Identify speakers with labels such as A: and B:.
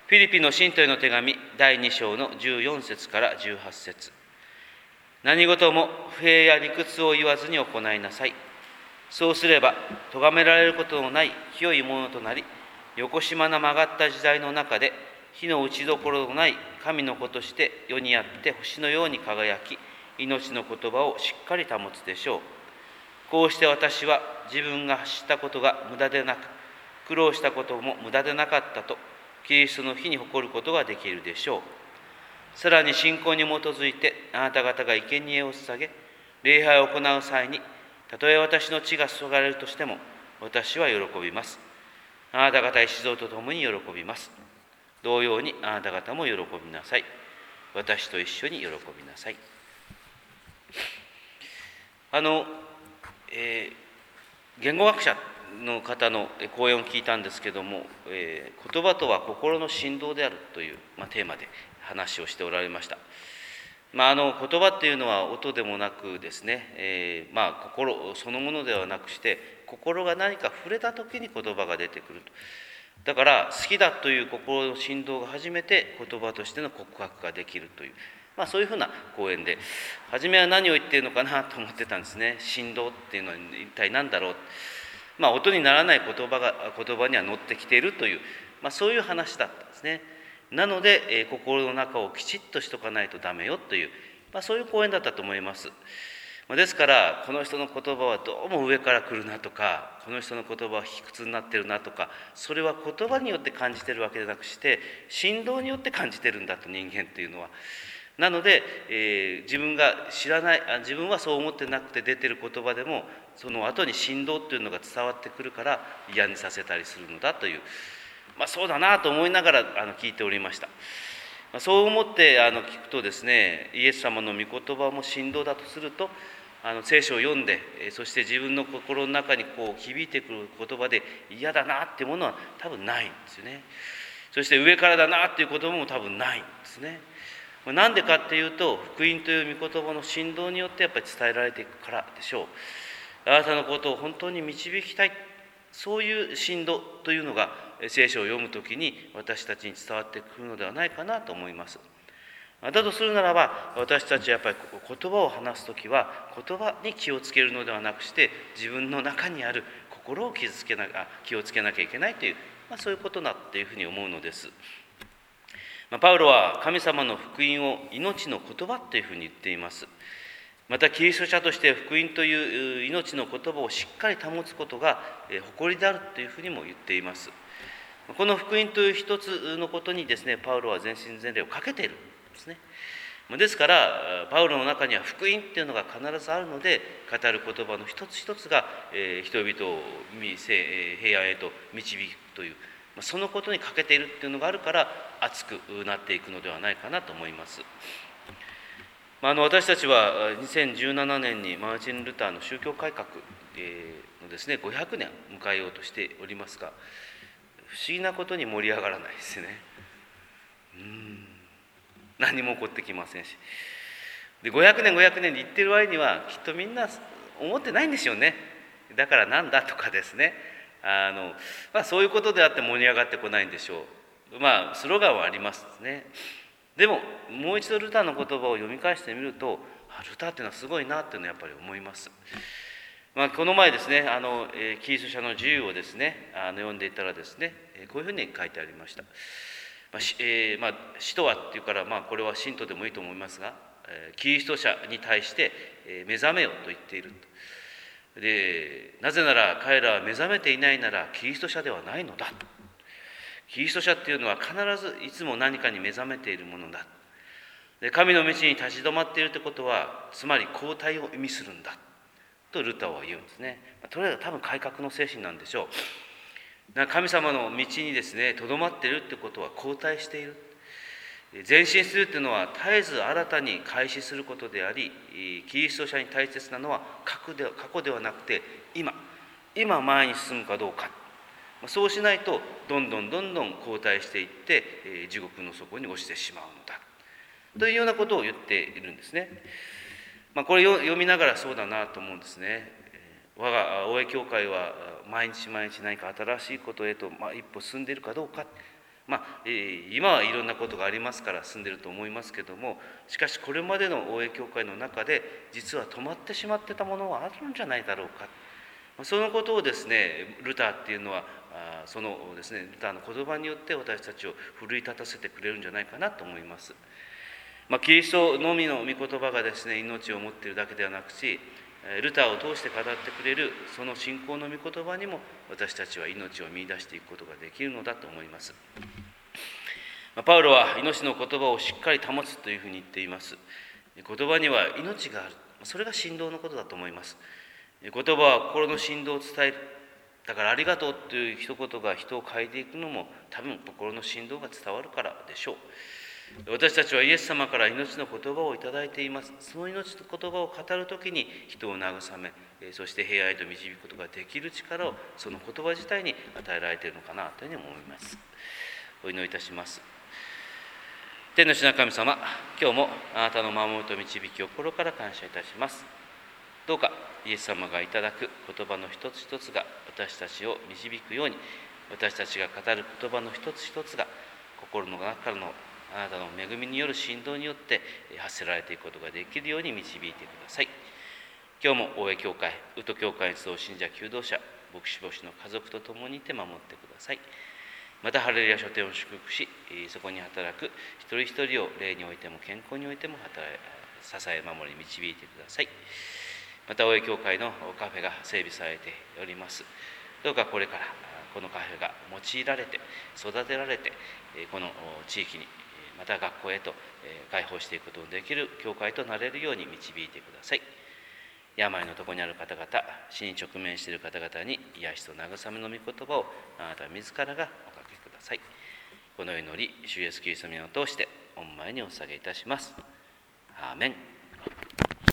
A: フィリピの信徒への手紙第2章の14節から18節。何事も不平や理屈を言わずに行いなさい。そうすれば咎められることのない清いものとなり、よこしまな曲がった時代の中で火の打ちどころのない神の子として世にあって星のように輝き、命の言葉をしっかり保つでしょう。こうして私は自分が走ったことが無駄でなく、苦労したことも無駄でなかったと、キリストの日に誇ることができるでしょう。さらに信仰に基づいてあなた方が生贄を捧げ、礼拝を行う際に、たとえ私の血が注がれるとしても、私は喜びます。あなた方一同と共に喜びます。同様にあなた方も喜びなさい。私と一緒に喜びなさい。言語学者の方の講演を聞いたんですけども、言葉とは心の振動であるという、テーマで話をしておられました。言葉っていうのは音でもなくですね、心そのものではなくして、心が何か触れた時に言葉が出てくると。だから好きだという心の振動が初めて言葉としての告白ができるという、そういうふうな講演で、初めは何を言っているのかなと思ってたんですね。振動っていうのは一体何だろう。音にならない言葉には乗ってきているという、そういう話だったんですね。なので、心の中をきちっとしとかないとダメよという、そういう講演だったと思います。ですから、この人の言葉はどうも上から来るなとか、この人の言葉は卑屈になってるなとか、それは言葉によって感じてるわけでなくして、振動によって感じてるんだと、人間っていうのは。なので、自分が知らない、自分はそう思ってなくて出てる言葉でも、その後に振動っていうのが伝わってくるから嫌にさせたりするのだという、そうだなと思いながら聞いておりました。そう思って聞くとですね、イエス様の御言葉も振動だとすると、聖書を読んで、そして自分の心の中に響いてくる言葉で嫌だなっていうものは多分ないんですよね。そして上からだなっていう言葉も多分ないんですね。なんでかっていうと、福音という御言葉の振動によってやっぱり伝えられていくからでしょう。あなたのことを本当に導きたい、そういう振動というのが聖書を読むときに私たちに伝わってくるのではないかなと思います。だとするならば、私たちはやっぱり言葉を話すときは言葉に気をつけるのではなくして、自分の中にある心を気をつけなきゃいけないという、そういうことだっていうふうに思うのです。パウロは神様の福音を命の言葉というふうに言っています。またキリスト者として福音という命の言葉をしっかり保つことが誇りであるというふうにも言っています。この福音という一つのことにですね、パウロは全身全霊をかけているんですね。ですからパウロの中には福音っていうのが必ずあるので、語る言葉の一つ一つが人々を平安へと導くという、そのことに欠けているっていうのがあるから熱くなっていくのではないかなと思います。私たちは2017年にマーチン・ルターの宗教改革のですね500年を迎えようとしておりますが、不思議なことに盛り上がらないですね。何も起こってきませんし、で500年で言ってる割にはきっとみんな思ってないんですよね。だからなんだとかですね、そういうことであって盛り上がってこないんでしょう。スローガンはありますね。でももう一度ルターの言葉を読み返してみると、ルターっていうのはすごいなっていうのはやっぱり思います。この前ですね、キリスト者の自由をですね読んでいたらですね、こういうふうに書いてありました。使徒はっていうから、これは信徒でもいいと思いますが、キリスト者に対して目覚めよと言っていると。で、なぜなら彼らは目覚めていないならキリスト者ではないのだ。キリスト者っていうのは必ずいつも何かに目覚めているものだ。で、神の道に立ち止まっているということは、つまり後退を意味するんだとルターは言うんですね。とりあえず多分改革の精神なんでしょう。神様の道にですねとどまっているってことは後退している。前進するというのは絶えず新たに開始することであり、キリスト者に大切なのは過去ではなくて今前に進むかどうか。そうしないとどんどん後退していって地獄の底に落ちてしまうのだというようなことを言っているんですね。これを読みながらそうだなと思うんですね。我が大江教会は毎日何か新しいことへと一歩進んでいるかどうか、 今はいろんなことがありますから進んでいると思いますけども、しかしこれまでの大江教会の中で実は止まってしまってたものはあるんじゃないだろうか、そのことをですね、ルターっていうのはそのですね、ルターの言葉によって私たちを奮い立たせてくれるんじゃないかなと思います。キリストのみの御言葉がですね、命を持っているだけではなくし、ルターを通して語ってくれるその信仰の御言葉にも私たちは命を見出していくことができるのだと思います。パウロは命の言葉をしっかり保つというふうに言っています。言葉には命がある、それが神道のことだと思います。言葉は心の振動を伝える。だからありがとうという一言が人を変えていくのも多分心の振動が伝わるからでしょう。私たちはイエス様から命の言葉をいただいています。その命の言葉を語るときに人を慰め、そして平安へと導くことができる力をその言葉自体に与えられているのかなというふうに思います。お祈りいたします。天の主な神様、今日もあなたの守りと導きを心から感謝いたします。どうかイエス様がいただく言葉の一つ一つが私たちを導くように、私たちが語る言葉の一つ一つが心の中からのあなたの恵みによる振動によって発せられていくことができるように導いてください。今日も大江教会、宇都教会に集う信者求道者、牧師牧師の家族と共にいて守ってください。またハレルヤ書店を祝福し、そこに働く一人一人を霊においても健康においても支え守り導いてください。また大江教会のカフェが整備されております。どうかこれからこのカフェが用いられて育てられて、この地域にまた学校へと開放していくことのできる教会となれるように導いてください。病のところにある方々、死に直面している方々に癒しと慰めの御言葉をあなた自らがおかけください。この祈り、主イエスキリストの名を通して御前にお捧げいたします。アーメン。